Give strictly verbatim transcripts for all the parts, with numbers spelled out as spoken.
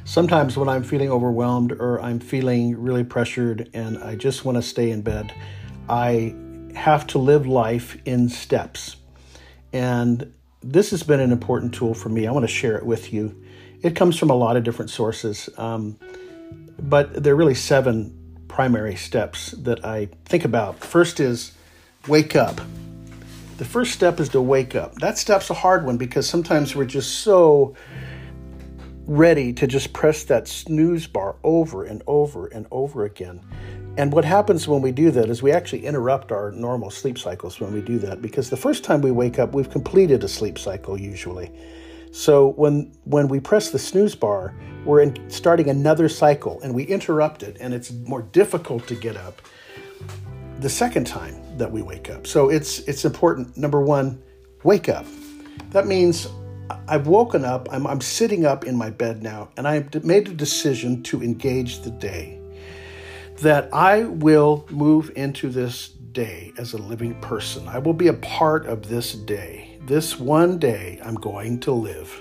Sometimes when I'm feeling overwhelmed or I'm feeling really pressured and I just want to stay in bed, I have to live life in steps. And this has been an important tool for me. I want to share it with you. It comes from a lot of different sources, um, but there are really seven primary steps that I think about. First is wake up. The first step is to wake up. That step's a hard one because sometimes we're just so ready to just press that snooze bar over and over and over again. And what happens when we do that is we actually interrupt our normal sleep cycles when we do that, because the first time we wake up, we've completed a sleep cycle usually. So when when we press the snooze bar, we're in starting another cycle and we interrupt it, and it's more difficult to get up the second time that we wake up. So it's it's important. Number one, wake up. That means I've woken up, I'm, I'm sitting up in my bed now, and I've made a decision to engage the day, that I will move into this day as a living person. I will be a part of this day. This one day I'm going to live.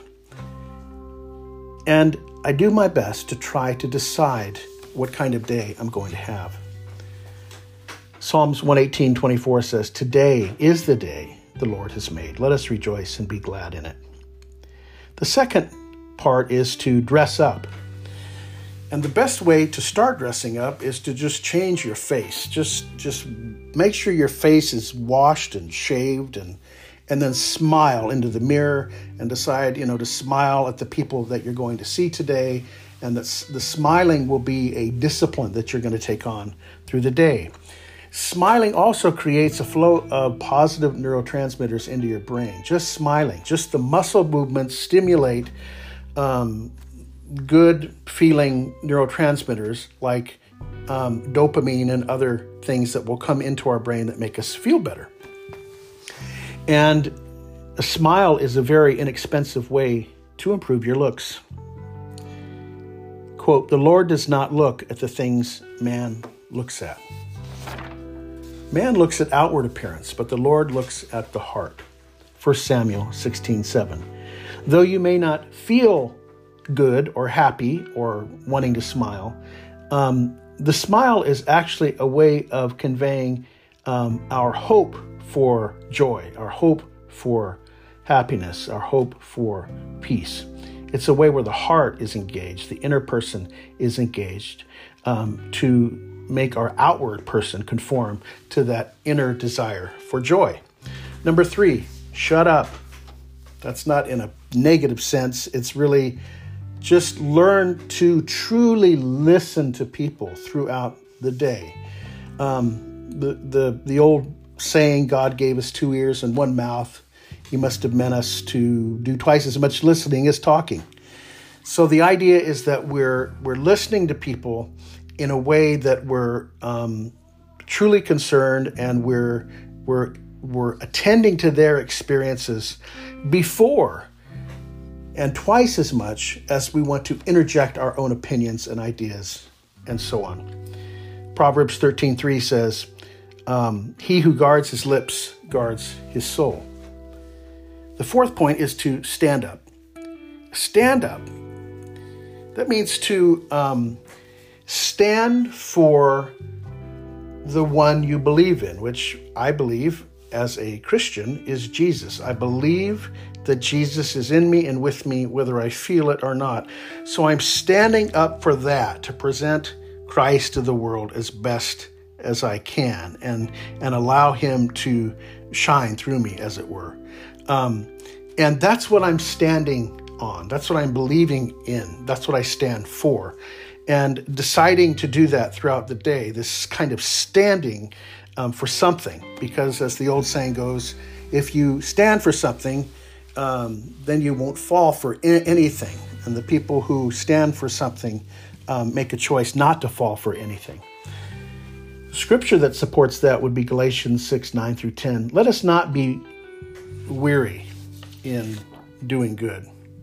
And I do my best to try to decide what kind of day I'm going to have. Psalms one eighteen twenty-four says, "Today is the day the Lord has made. Let us rejoice and be glad in it." The second part is to dress up. And the best way to start dressing up is to just change your face. Just just make sure your face is washed and shaved, and and then smile into the mirror and decide, you know, to smile at the people that you're going to see today. And that the smiling will be a discipline that you're going to take on through the day. Smiling also creates a flow of positive neurotransmitters into your brain. Just smiling, just the muscle movements stimulate um, good feeling neurotransmitters like um, dopamine and other things that will come into our brain that make us feel better. And a smile is a very inexpensive way to improve your looks. Quote, "The Lord does not look at the things man looks at." Man looks at outward appearance, but the Lord looks at the heart. First Samuel sixteen seven. Though you may not feel good or happy or wanting to smile, um, the smile is actually a way of conveying um, our hope for joy, our hope for happiness, our hope for peace. It's a way where the heart is engaged, the inner person is engaged um, to make our outward person conform to that inner desire for joy. Number three, shut up. That's not in a negative sense. It's really just learn to truly listen to people throughout the day. Um, the, the, the old saying, God gave us two ears and one mouth. He must have meant us to do twice as much listening as talking. So the idea is that we're we're listening to people in a way that we're um, truly concerned, and we're we're we're attending to their experiences before and twice as much as we want to interject our own opinions and ideas and so on. Proverbs thirteen three says, um, "He who guards his lips guards his soul." The fourth point is to stand up. Stand up. That means to um, stand for the one you believe in, which I believe as a Christian is Jesus. I believe that Jesus is in me and with me, whether I feel it or not. So I'm standing up for that, to present Christ to the world as best as I can, and, and allow him to shine through me, as it were. Um, and that's what I'm standing on. That's what I'm believing in. That's what I stand for. And deciding to do that throughout the day, this kind of standing um, for something, because as the old saying goes, if you stand for something, um, then you won't fall for I- anything. And the people who stand for something um, make a choice not to fall for anything. Scripture that supports that would be Galatians six, nine through ten. Let us not be weary in doing good.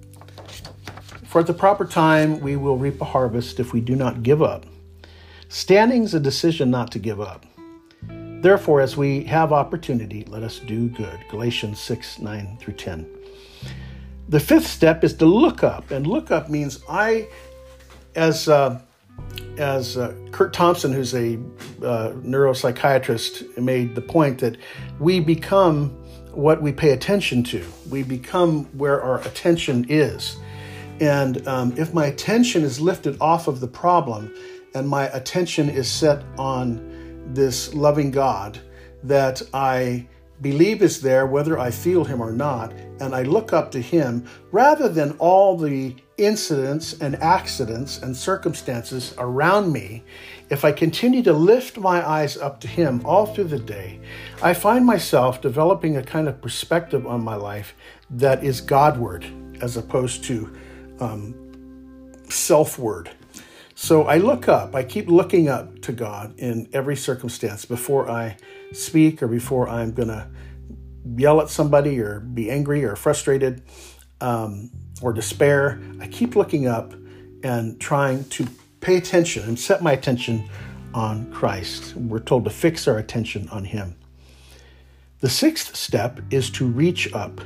For at the proper time, we will reap a harvest if we do not give up. Standing is a decision not to give up. Therefore, as we have opportunity, let us do good. Galatians six, nine through ten. The fifth step is to look up. And look up means I as uh, as uh, Kurt Thompson, who's a uh, neuropsychiatrist, made the point that we become what we pay attention to. We become where our attention is. And um, if my attention is lifted off of the problem and my attention is set on this loving God that I believe is there, whether I feel him or not, and I look up to him rather than all the incidents and accidents and circumstances around me, if I continue to lift my eyes up to him all through the day, I find myself developing a kind of perspective on my life that is Godward as opposed to um, selfward. So I look up, I keep looking up to God in every circumstance before I speak or before I'm going to yell at somebody or be angry or frustrated um, or despair. I keep looking up and trying to pay attention and set my attention on Christ. We're told to fix our attention on him. The sixth step is to reach up.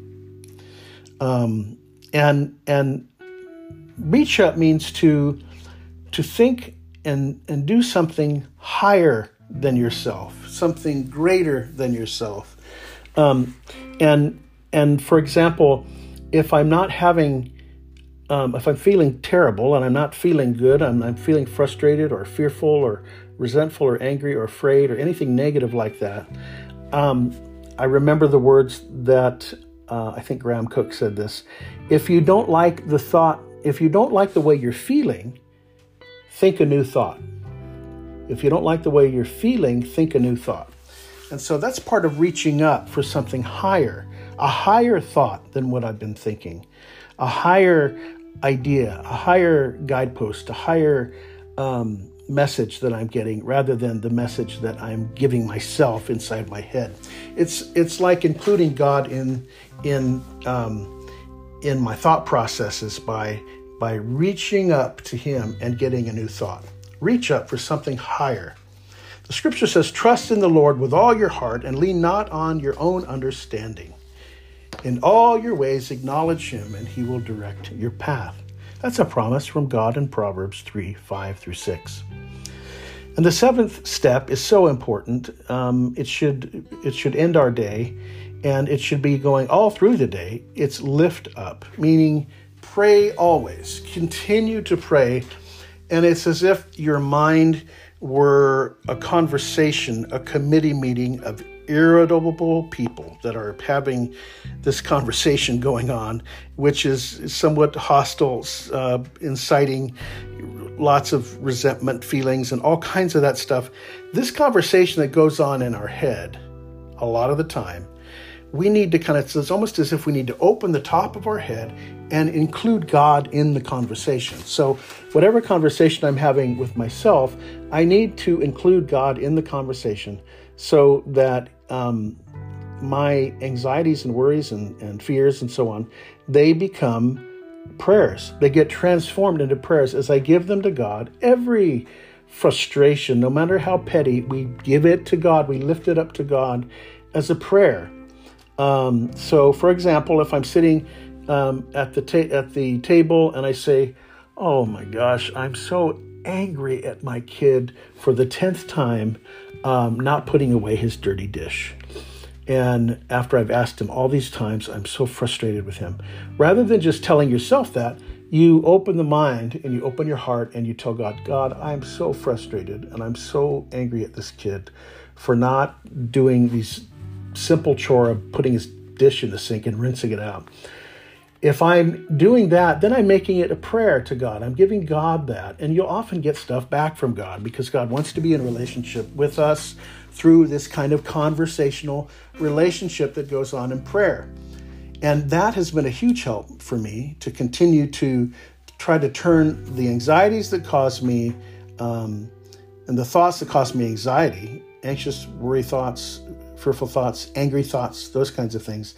Um, and and reach up means to to think and, and do something higher than yourself, something greater than yourself. Um, and and for example, if I'm not having, um, if I'm feeling terrible and I'm not feeling good, I'm, I'm feeling frustrated or fearful or resentful or angry or afraid or anything negative like that, um, I remember the words that uh, I think Graham Cook said this: if you don't like the thought, if you don't like the way you're feeling, think a new thought. If you don't like the way you're feeling, think a new thought. And so that's part of reaching up for something higher, a higher thought than what I've been thinking, a higher idea, a higher guidepost, a higher um, message that I'm getting rather than the message that I'm giving myself inside my head. It's it's like including God in in um, in my thought processes by by reaching up to him and getting a new thought. Reach up for something higher. The scripture says, trust in the Lord with all your heart and lean not on your own understanding. In all your ways acknowledge him and he will direct your path. That's a promise from God in Proverbs three, five through six. And the seventh step is so important. Um, it should it should end our day, and it should be going all through the day. It's lift up, meaning pray always. Continue to pray. And it's as if your mind were a conversation, a committee meeting of irritable people that are having this conversation going on, which is somewhat hostile, uh, inciting lots of resentment feelings and all kinds of that stuff. This conversation that goes on in our head a lot of the time, we need to kind of, it's almost as if we need to open the top of our head and include God in the conversation. So whatever conversation I'm having with myself, I need to include God in the conversation so that um, my anxieties and worries and, and fears and so on, they become prayers. They get transformed into prayers as I give them to God. Every frustration, no matter how petty, we give it to God. We lift it up to God as a prayer. Um, so, for example, if I'm sitting um, at the ta- at the table and I say, "Oh my gosh, I'm so angry at my kid for the tenth time um, not putting away his dirty dish," and after I've asked him all these times, I'm so frustrated with him. Rather than just telling yourself that, you open the mind and you open your heart and you tell God, "God, I'm so frustrated and I'm so angry at this kid for not doing these simple chore of putting his dish in the sink and rinsing it out." If I'm doing that, then I'm making it a prayer to God. I'm giving God that. And you'll often get stuff back from God because God wants to be in a relationship with us through this kind of conversational relationship that goes on in prayer. And that has been a huge help for me to continue to try to turn the anxieties that cause me um, and the thoughts that cause me anxiety, anxious, worry thoughts, fearful thoughts, angry thoughts, those kinds of things,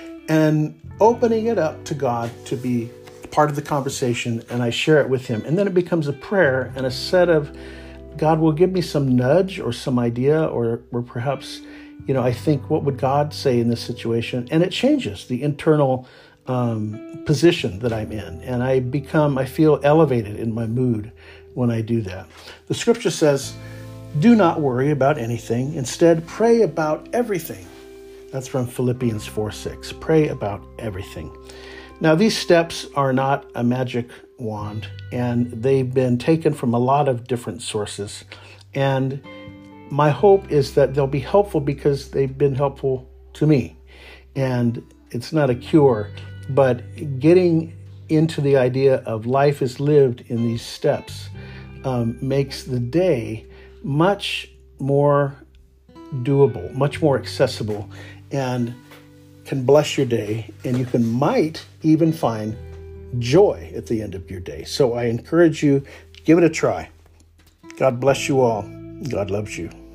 and opening it up to God to be part of the conversation, and I share it with him. And then it becomes a prayer and a set of, God will give me some nudge or some idea, or, or perhaps, you know, I think, what would God say in this situation? And it changes the internal um, position that I'm in. And I become, I feel elevated in my mood when I do that. The scripture says, do not worry about anything. Instead, pray about everything. That's from Philippians four six. Pray about everything. Now, these steps are not a magic wand, and they've been taken from a lot of different sources. And my hope is that they'll be helpful because they've been helpful to me. And it's not a cure, but getting into the idea of life is lived in these steps um, makes the day much more doable, much more accessible, and can bless your day. And you can might even find joy at the end of your day. So I encourage you, give it a try. God bless you all. God loves you.